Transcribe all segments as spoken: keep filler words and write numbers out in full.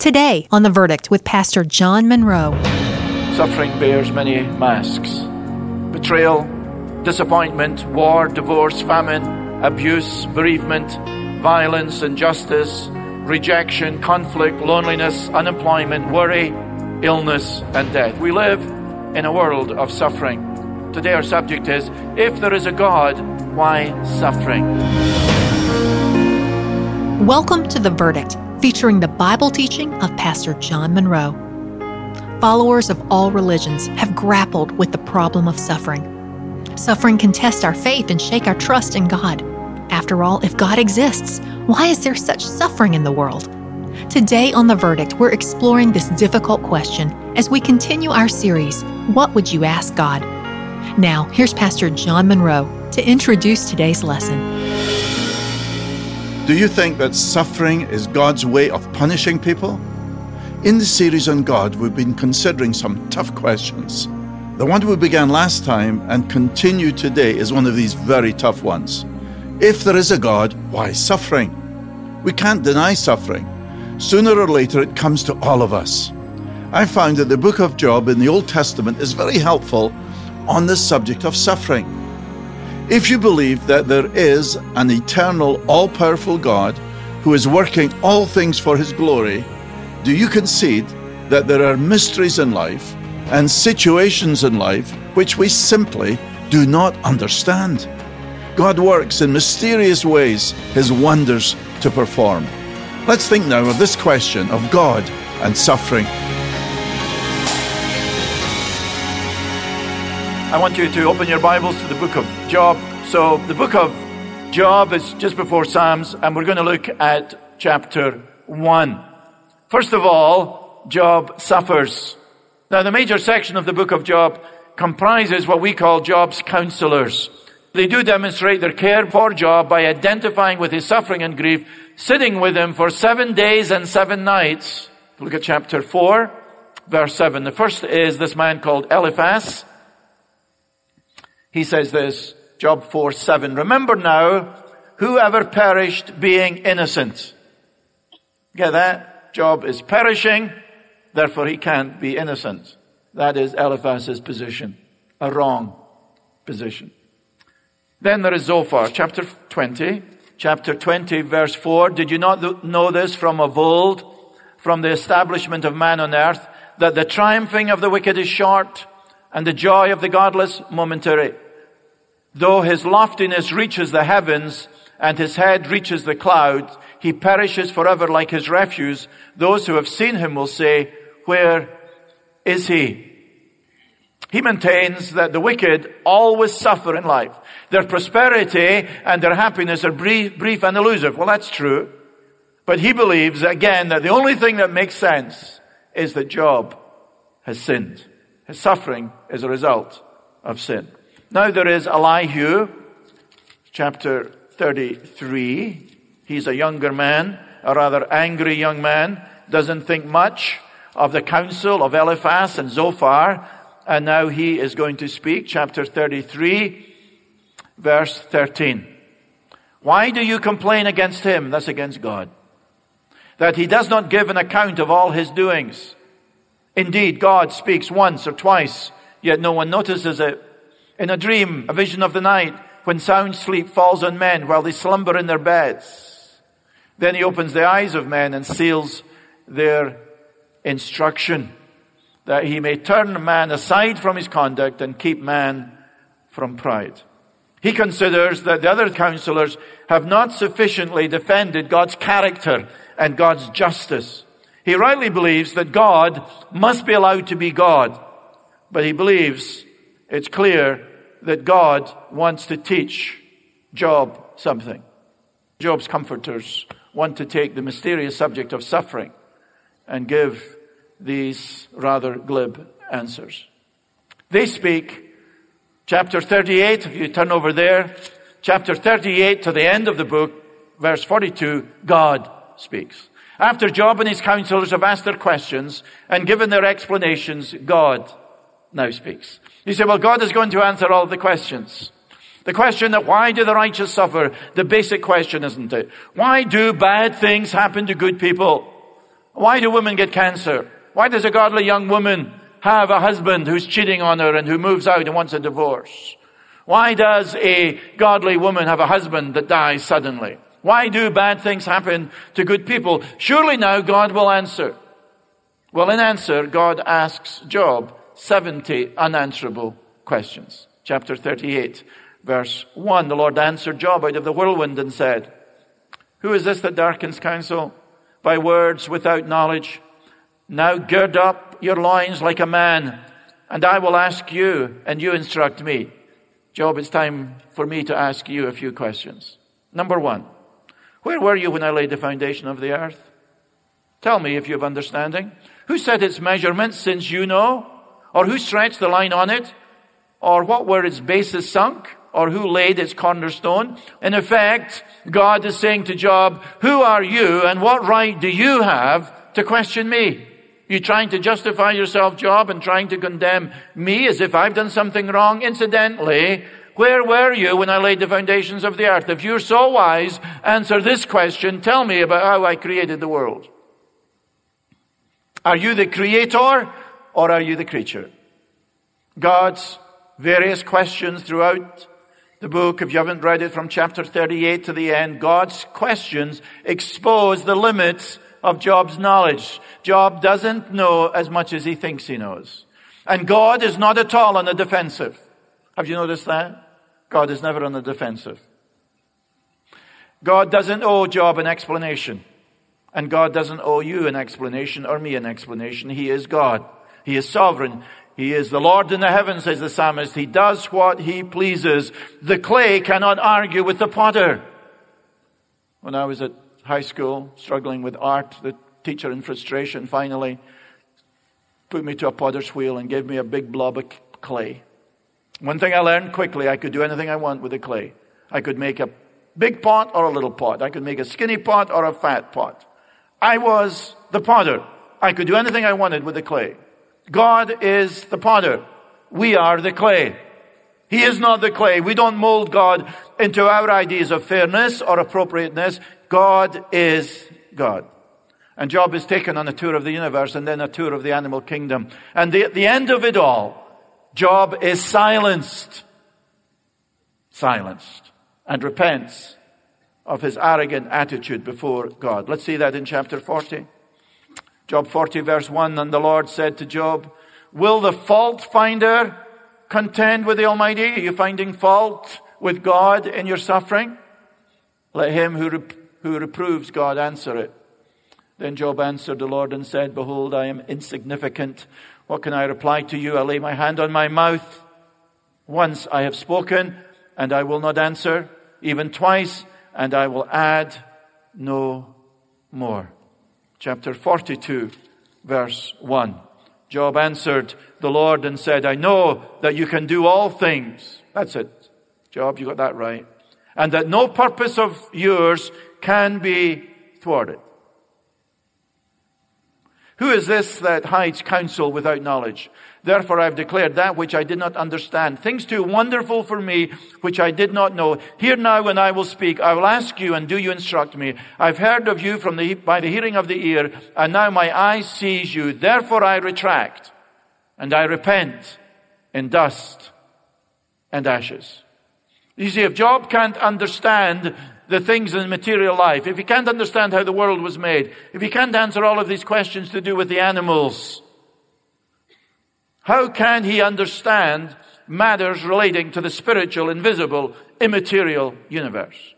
Today on The Verdict with Pastor John Monroe. Suffering bears many masks. Betrayal, disappointment, war, divorce, famine, abuse, bereavement, violence, injustice, rejection, conflict, loneliness, unemployment, worry, illness, and death. We live in a world of suffering. Today our subject is, if there is a God, why suffering? Welcome to The Verdict, featuring the Bible teaching of Pastor John Monroe. Followers of all religions have grappled with the problem of suffering. Suffering can test our faith and shake our trust in God. After all, if God exists, why is there such suffering in the world? Today on The Verdict, we're exploring this difficult question as we continue our series, What Would You Ask God? Now, here's Pastor John Monroe to introduce today's lesson. Do you think that suffering is God's way of punishing people? In the series on God, we've been considering some tough questions. The one we began last time and continue today is one of these very tough ones. If there is a God, why suffering? We can't deny suffering. Sooner or later, it comes to all of us. I found that the book of Job in the Old Testament is very helpful on the subject of suffering. If you believe that there is an eternal, all-powerful God who is working all things for His glory, do you concede that there are mysteries in life and situations in life which we simply do not understand? God works in mysterious ways His wonders to perform. Let's think now of this question of God and suffering. I want you to open your Bibles to the book of Job. So the book of Job is just before Psalms, and we're going to look at chapter one. First of all, Job suffers. Now, the major section of the book of Job comprises what we call Job's counselors. They do demonstrate their care for Job by identifying with his suffering and grief, sitting with him for seven days and seven nights. Look at chapter four, verse seven. The first is this man called Eliphaz. He says this, Job four seven. Remember now, whoever perished being innocent. Get that? Job is perishing, therefore he can't be innocent. That is Eliphaz's position. A wrong position. Then there is Zophar, chapter twenty. Chapter twenty, verse four. Did you not know this from of old, from the establishment of man on earth, that the triumphing of the wicked is short, and the joy of the godless momentary? Though his loftiness reaches the heavens, and his head reaches the clouds, he perishes forever like his refuse. Those who have seen him will say, where is he? He maintains that the wicked always suffer in life. Their prosperity and their happiness are brief, brief and elusive. Well, that's true. But he believes, again, that the only thing that makes sense is that Job has sinned. His suffering is a result of sin. Now there is Elihu, chapter thirty-three. He's a younger man, a rather angry young man, doesn't think much of the counsel of Eliphaz and Zophar, and now he is going to speak. Chapter thirty-three, verse thirteen. Why do you complain against him? That's against God. That he does not give an account of all his doings. Indeed, God speaks once or twice, yet no one notices it. In a dream, a vision of the night, when sound sleep falls on men while they slumber in their beds. Then he opens the eyes of men and seals their instruction, that he may turn man aside from his conduct and keep man from pride. He considers that the other counselors have not sufficiently defended God's character and God's justice. He rightly believes that God must be allowed to be God, but he believes it's clear that God wants to teach Job something. Job's comforters want to take the mysterious subject of suffering and give these rather glib answers. They speak, chapter thirty-eight, if you turn over there, chapter thirty-eight to the end of the book, verse forty-two, God speaks. After Job and his counselors have asked their questions and given their explanations, God now speaks. You say, well, God is going to answer all the questions. The question that why do the righteous suffer? The basic question, isn't it? Why do bad things happen to good people? Why do women get cancer? Why does a godly young woman have a husband who's cheating on her and who moves out and wants a divorce? Why does a godly woman have a husband that dies suddenly? Why do bad things happen to good people? Surely now God will answer. Well, in answer, God asks Job seventy unanswerable questions. Chapter thirty-eight, verse one. The Lord answered Job out of the whirlwind and said, "Who is this that darkens counsel by words without knowledge? Now gird up your loins like a man, and I will ask you, and you instruct me." Job, it's time for me to ask you a few questions. Number one, where were you when I laid the foundation of the earth? Tell me if you have understanding. Who set its measurements, since you know? Or who stretched the line on it? Or what were its bases sunk? Or who laid its cornerstone? In effect, God is saying to Job, who are you and what right do you have to question me? You trying to justify yourself, Job, and trying to condemn me as if I've done something wrong? Incidentally, where were you when I laid the foundations of the earth? If you're so wise, answer this question. Tell me about how I created the world. Are you the creator or are you the creature? God's various questions throughout the book, if you haven't read it from chapter thirty-eight to the end, God's questions expose the limits of Job's knowledge. Job doesn't know as much as he thinks he knows. And God is not at all on the defensive. Have you noticed that? God is never on the defensive. God doesn't owe Job an explanation. And God doesn't owe you an explanation or me an explanation. He is God. He is sovereign. He is the Lord in the heavens, says the psalmist. He does what he pleases. The clay cannot argue with the potter. When I was at high school, struggling with art, the teacher in frustration finally put me to a potter's wheel and gave me a big blob of clay. One thing I learned quickly, I could do anything I want with the clay. I could make a big pot or a little pot. I could make a skinny pot or a fat pot. I was the potter. I could do anything I wanted with the clay. God is the potter. We are the clay. He is not the clay. We don't mold God into our ideas of fairness or appropriateness. God is God. And Job is taken on a tour of the universe and then a tour of the animal kingdom. And the, at the end of it all, Job is silenced. Silenced. And repents of his arrogant attitude before God. Let's see that in chapter forty. Job forty verse one, and the Lord said to Job, will the fault finder contend with the Almighty? Are you finding fault with God in your suffering? Let him who, rep- who reproves God answer it. Then Job answered the Lord and said, behold, I am insignificant. What can I reply to you? I lay my hand on my mouth. Once I have spoken, and I will not answer. Even twice, and I will add no more. Chapter forty-two, verse one. Job answered the Lord and said, I know that you can do all things. That's it. Job, you got that right. And that no purpose of yours can be thwarted. Who is this that hides counsel without knowledge? Therefore I have declared that which I did not understand. Things too wonderful for me, which I did not know. Hear now when I will speak. I will ask you, and do you instruct me. I've heard of you from the, by the hearing of the ear, and now my eye sees you. Therefore I retract, and I repent in dust and ashes. You see, if Job can't understand the things in material life, if he can't understand how the world was made, if he can't answer all of these questions to do with the animals, how can he understand matters relating to the spiritual, invisible, immaterial universe?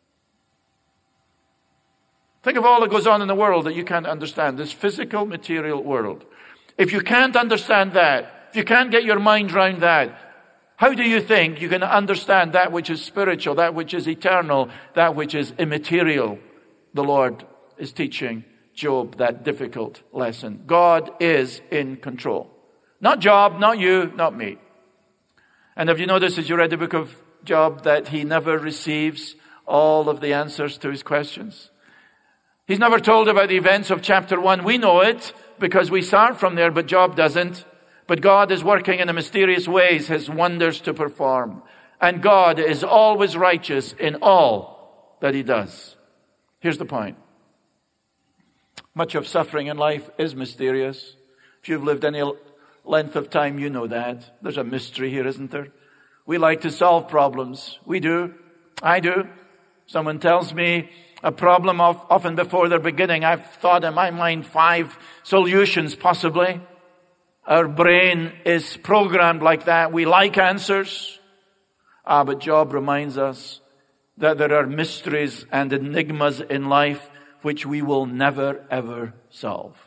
Think of all that goes on in the world that you can't understand, this physical, material world. If you can't understand that, if you can't get your mind around that, how do you think you can understand that which is spiritual, that which is eternal, that which is immaterial? The Lord is teaching Job that difficult lesson. God is in control. Not Job, not you, not me. And have you noticed as you read the book of Job that he never receives all of the answers to his questions? He's never told about the events of chapter one. We know it because we start from there, but Job doesn't. But God is working in a mysterious ways, his wonders to perform. And God is always righteous in all that he does. Here's the point. Much of suffering in life is mysterious. If you've lived any length of time, you know that. There's a mystery here, isn't there? We like to solve problems. We do. I do. Someone tells me a problem of, often before they're beginning. I've thought in my mind five solutions possibly. Our brain is programmed like that. We like answers. Ah, but Job reminds us that there are mysteries and enigmas in life which we will never, ever solve.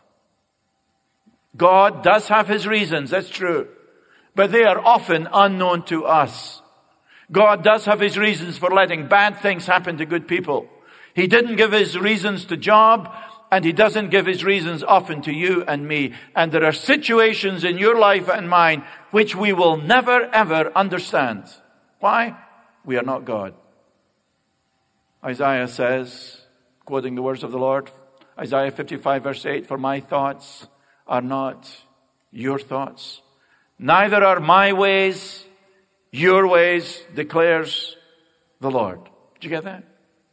God does have His reasons, that's true. But they are often unknown to us. God does have His reasons for letting bad things happen to good people. He didn't give His reasons to Job, and He doesn't give His reasons often to you and me. And there are situations in your life and mine which we will never, ever understand. Why? We are not God. Isaiah says, quoting the words of the Lord, Isaiah fifty-five verse eight, "For my thoughts are not your thoughts, neither are my ways your ways, declares the Lord." Did you get that?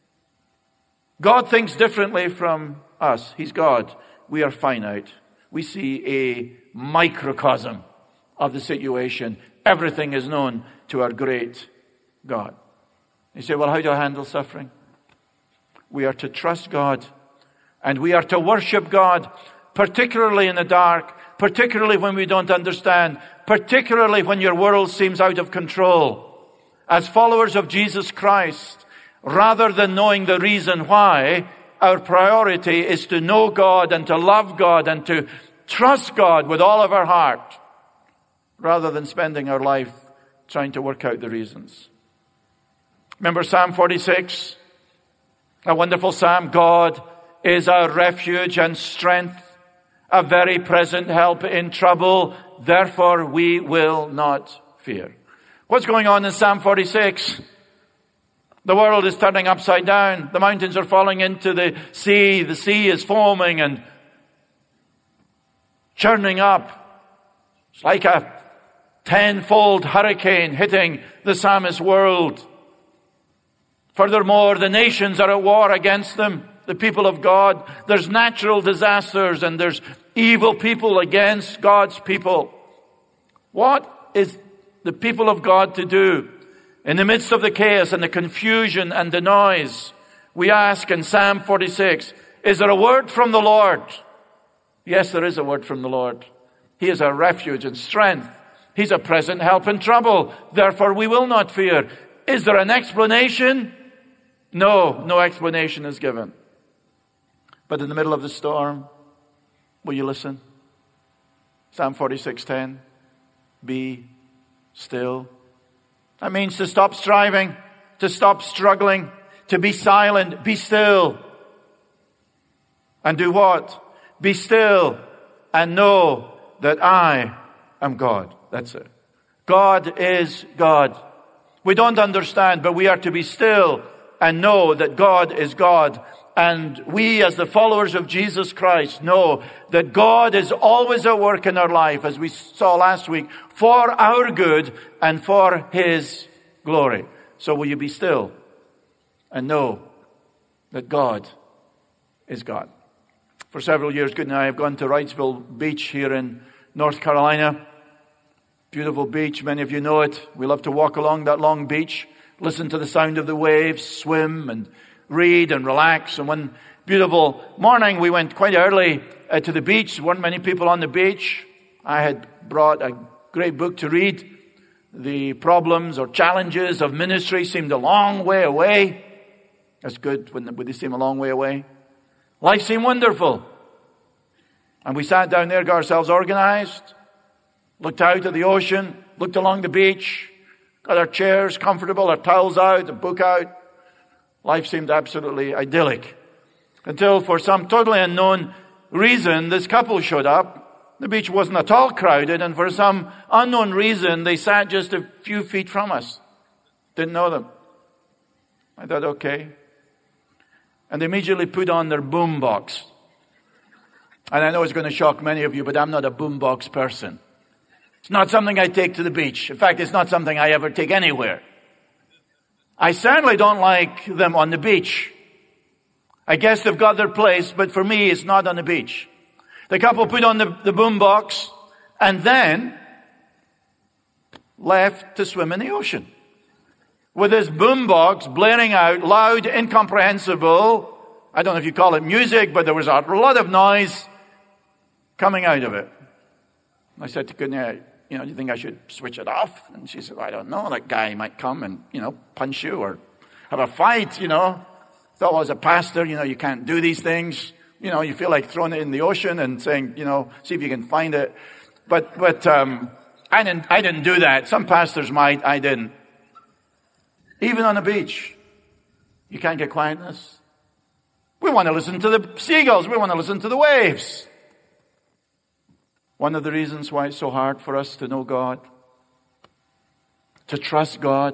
God thinks differently from us. He's God. We are finite. We see a microcosm of the situation. Everything is known to our great God. You say, well, how do I handle suffering? We are to trust God, and we are to worship God, particularly in the dark, particularly when we don't understand, particularly when your world seems out of control. As followers of Jesus Christ, rather than knowing the reason why, our priority is to know God and to love God and to trust God with all of our heart, rather than spending our life trying to work out the reasons. Remember Psalm forty-six? A wonderful psalm. God is our refuge and strength, a very present help in trouble. Therefore we will not fear. What's going on in Psalm forty-six? The world is turning upside down. The mountains are falling into the sea. The sea is foaming and churning up. It's like a tenfold hurricane hitting the psalmist's world. Furthermore, the nations are at war against them, the people of God. There's natural disasters and there's evil people against God's people. What is the people of God to do in the midst of the chaos and the confusion and the noise? We ask in Psalm forty-six, is there a word from the Lord? Yes, there is a word from the Lord. He is our refuge and strength. He's a present help in trouble. Therefore we will not fear. Is there an explanation? No, no explanation is given. But in the middle of the storm, will you listen? Psalm forty-six ten, be still. That means to stop striving, to stop struggling, to be silent, be still. And do what? Be still and know that I am God. That's it. God is God. We don't understand, but we are to be still and know that God is God. And we, as the followers of Jesus Christ, know that God is always at work in our life, as we saw last week, for our good and for His glory. So will you be still and know that God is God? For several years, Good and I have gone to Wrightsville Beach here in North Carolina. Beautiful beach. Many of you know it. We love to walk along that long beach, listen to the sound of the waves, swim and read and relax. And one beautiful morning, we went quite early uh, to the beach. There weren't many people on the beach. I had brought a great book to read. The problems or challenges of ministry seemed a long way away. That's good when they seem a long way away. Life seemed wonderful. And we sat down there, got ourselves organized, looked out at the ocean, looked along the beach, got our chairs comfortable, our towels out, the book out. Life seemed absolutely idyllic. Until for some totally unknown reason, this couple showed up. The beach wasn't at all crowded, and for some unknown reason, they sat just a few feet from us. Didn't know them. I thought, okay. And they immediately put on their boombox. And I know it's going to shock many of you, but I'm not a boombox person. It's not something I take to the beach. In fact, it's not something I ever take anywhere. I certainly don't like them on the beach. I guess they've got their place, but for me, it's not on the beach. The couple put on the, the boom box and then left to swim in the ocean. With this boom box blaring out loud, incomprehensible, I don't know if you call it music, but there was a lot of noise coming out of it. I said to Kunya, you know, do you think I should switch it off? And she said, well, I don't know. That guy might come and, you know, punch you or have a fight, you know. Thought, well, as a pastor, you know, you can't do these things. You know, you feel like throwing it in the ocean and saying, you know, see if you can find it. But, but, um, I didn't, I didn't do that. Some pastors might, I didn't. Even on the beach, you can't get quietness. We want to listen to the seagulls. We want to listen to the waves. One of the reasons why it's so hard for us to know God, to trust God,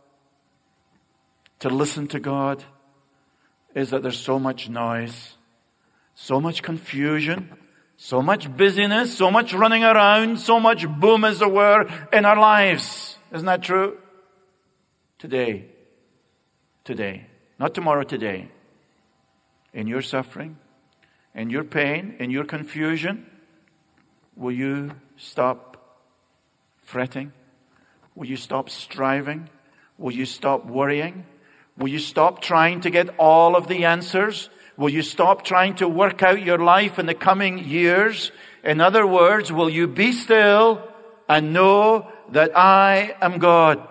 to listen to God, is that there's so much noise, so much confusion, so much busyness, so much running around, so much boom, as it were, in our lives. Isn't that true? Today, today, not tomorrow, today, in your suffering, in your pain, in your confusion, will you stop fretting? Will you stop striving? Will you stop worrying? Will you stop trying to get all of the answers? Will you stop trying to work out your life in the coming years? In other words, will you be still and know that I am God?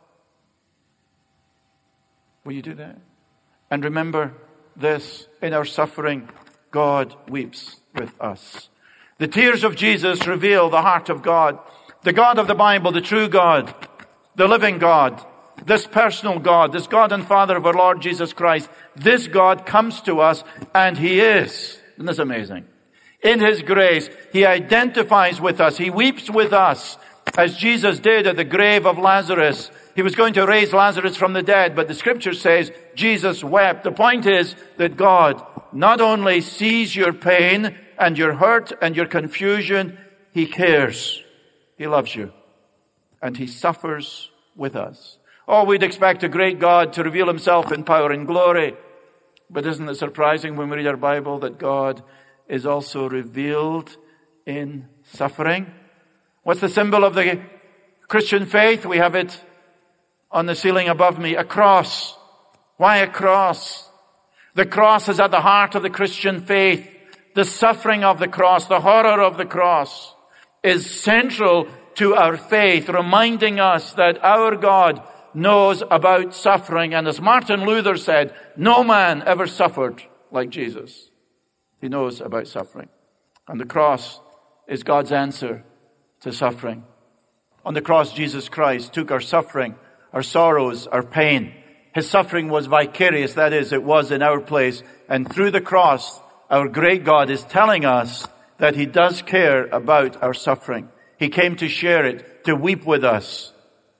Will you do that? And remember this, in our suffering, God weeps with us. The tears of Jesus reveal the heart of God. The God of the Bible, the true God, the living God, this personal God, this God and Father of our Lord Jesus Christ, this God comes to us, and He is, isn't this amazing? In His grace, He identifies with us. He weeps with us, as Jesus did at the grave of Lazarus. He was going to raise Lazarus from the dead, but the scripture says Jesus wept. The point is that God not only sees your pain and your hurt and your confusion, He cares. He loves you. And He suffers with us. Oh, we'd expect a great God to reveal Himself in power and glory. But isn't it surprising when we read our Bible that God is also revealed in suffering? What's the symbol of the Christian faith? We have it on the ceiling above me, a cross. Why a cross? The cross is at the heart of the Christian faith. The suffering of the cross, the horror of the cross is central to our faith, reminding us that our God knows about suffering. And as Martin Luther said, no man ever suffered like Jesus. He knows about suffering. And the cross is God's answer to suffering. On the cross, Jesus Christ took our suffering, our sorrows, our pain. His suffering was vicarious. That is, it was in our place. And through the cross, our great God is telling us that He does care about our suffering. He came to share it, to weep with us.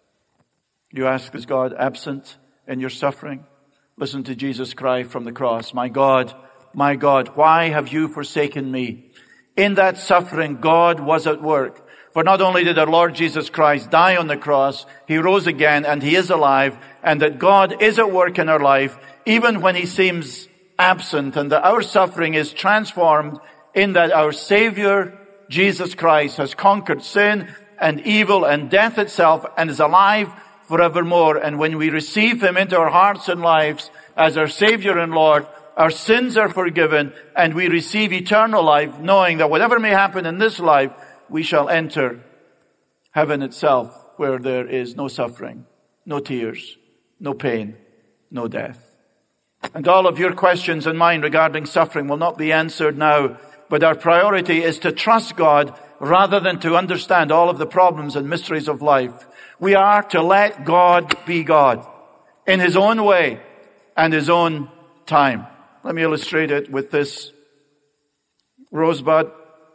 You ask, is God absent in your suffering? Listen to Jesus cry from the cross, my God, my God, why have you forsaken me? In that suffering, God was at work. For not only did our Lord Jesus Christ die on the cross, He rose again and He is alive, and that God is at work in our life, even when He seems absent, and that our suffering is transformed in that our Savior, Jesus Christ, has conquered sin and evil and death itself and is alive forevermore. And when we receive Him into our hearts and lives as our Savior and Lord, our sins are forgiven and we receive eternal life, knowing that whatever may happen in this life, we shall enter heaven itself, where there is no suffering, no tears, no pain, no death. And all of your questions and mine regarding suffering will not be answered now, but our priority is to trust God rather than to understand all of the problems and mysteries of life. We are to let God be God in His own way and His own time. Let me illustrate it with this rosebud.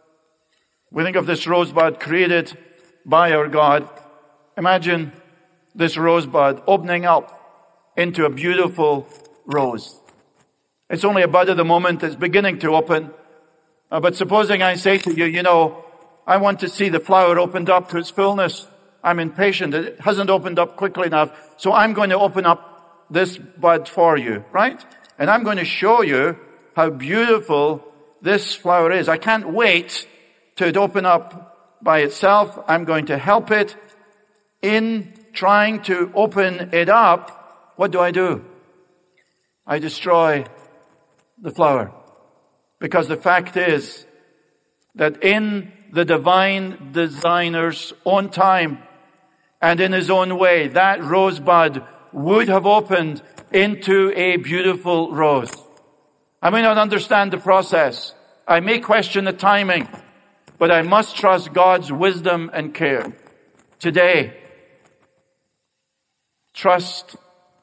We think of this rosebud created by our God. Imagine this rosebud opening up into a beautiful rose. It's only a bud at the moment. It's beginning to open. Uh, but supposing I say to you, you know, I want to see the flower opened up to its fullness. I'm impatient. It hasn't opened up quickly enough. So I'm going to open up this bud for you, right? And I'm going to show you how beautiful this flower is. I can't wait to it open up by itself. I'm going to help it. In trying to open it up, what do I do? I destroy the flower. Because the fact is that in the divine designer's own time and in his own way, that rosebud would have opened into a beautiful rose. I may not understand the process. I may question the timing, but I must trust God's wisdom and care. Today, trust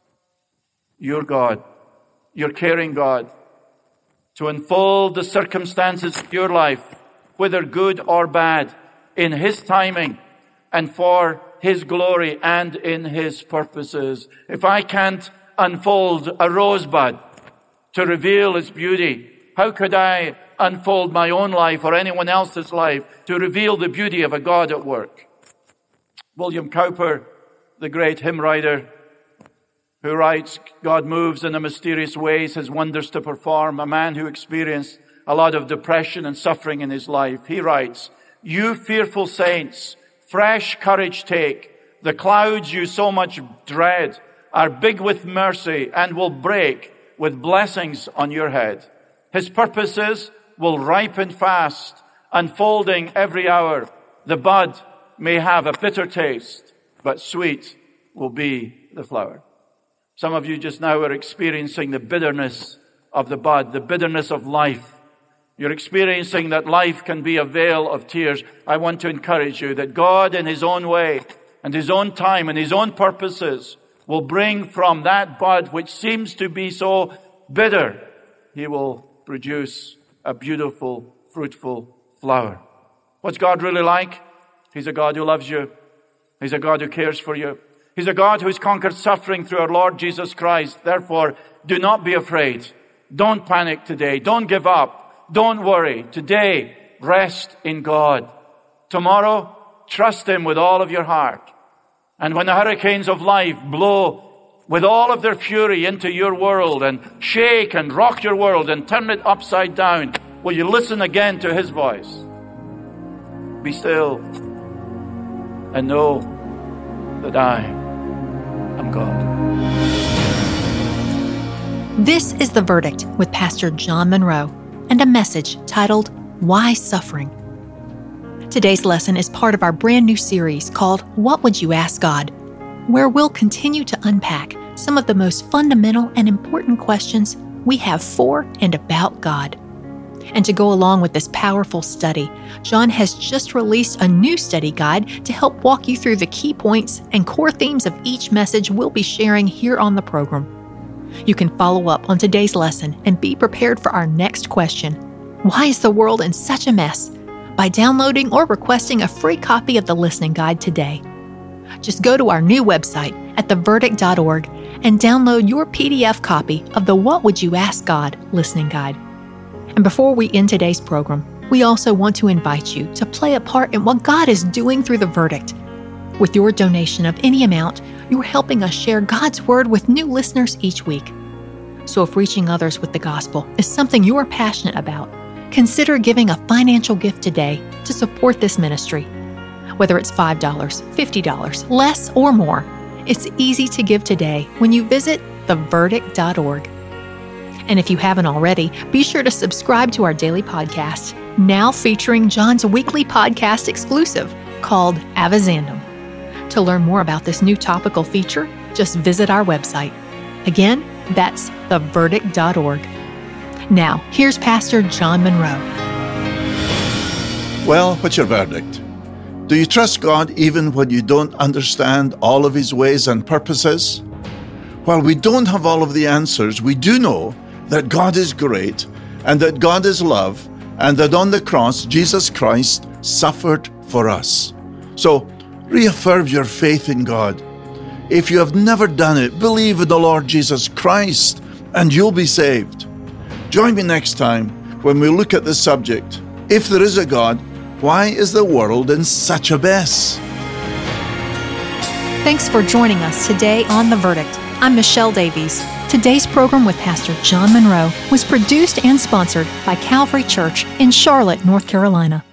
your God, your caring God, to unfold the circumstances of your life, whether good or bad, in His timing and for His glory and in His purposes. If I can't unfold a rosebud to reveal its beauty, how could I unfold my own life or anyone else's life to reveal the beauty of a God at work? William Cowper, the great hymn writer, who writes, God moves in a mysterious ways, His wonders to perform, a man who experienced a lot of depression and suffering in his life. He writes, you fearful saints, fresh courage take. The clouds you so much dread are big with mercy and will break with blessings on your head. His purposes will ripen fast, unfolding every hour. The bud may have a bitter taste, but sweet will be the flower. Some of you just now are experiencing the bitterness of the bud, the bitterness of life. You're experiencing that life can be a vale of tears. I want to encourage you that God in His own way and His own time and His own purposes will bring from that bud which seems to be so bitter, He will produce a beautiful, fruitful flower. What's God really like? He's a God who loves you. He's a God who cares for you. He's a God who's conquered suffering through our Lord Jesus Christ. Therefore, do not be afraid. Don't panic today. Don't give up. Don't worry. Today, rest in God. Tomorrow, trust Him with all of your heart. And when the hurricanes of life blow with all of their fury into your world and shake and rock your world and turn it upside down, will you listen again to His voice? Be still and know that I am God. This is The Verdict with Pastor John Monroe and a message titled, Why Suffering? Today's lesson is part of our brand new series called What Would You Ask God?, where we'll continue to unpack some of the most fundamental and important questions we have for and about God. And to go along with this powerful study, John has just released a new study guide to help walk you through the key points and core themes of each message we'll be sharing here on the program. You can follow up on today's lesson and be prepared for our next question. Why is the world in such a mess? By downloading or requesting a free copy of the listening guide today. Just go to our new website at the verdict dot org and download your P D F copy of the What Would You Ask God listening guide. And before we end today's program, we also want to invite you to play a part in what God is doing through The Verdict. With your donation of any amount, you're helping us share God's Word with new listeners each week. So if reaching others with the gospel is something you're passionate about, consider giving a financial gift today to support this ministry. Whether it's five dollars, fifty dollars, less or more, it's easy to give today when you visit the verdict dot org. And if you haven't already, be sure to subscribe to our daily podcast, now featuring John's weekly podcast exclusive called Avizandum. To learn more about this new topical feature, just visit our website. Again, that's the verdict dot org. Now, here's Pastor John Monroe. Well, what's your verdict? Do you trust God even when you don't understand all of His ways and purposes? While we don't have all of the answers, we do know that God is great and that God is love and that on the cross, Jesus Christ suffered for us. So, reaffirm your faith in God. If you have never done it, believe in the Lord Jesus Christ and you'll be saved. Join me next time when we look at this subject. If there is a God, why is the world in such a mess? Thanks for joining us today on The Verdict. I'm Michelle Davies. Today's program with Pastor John Monroe was produced and sponsored by Calvary Church in Charlotte, North Carolina.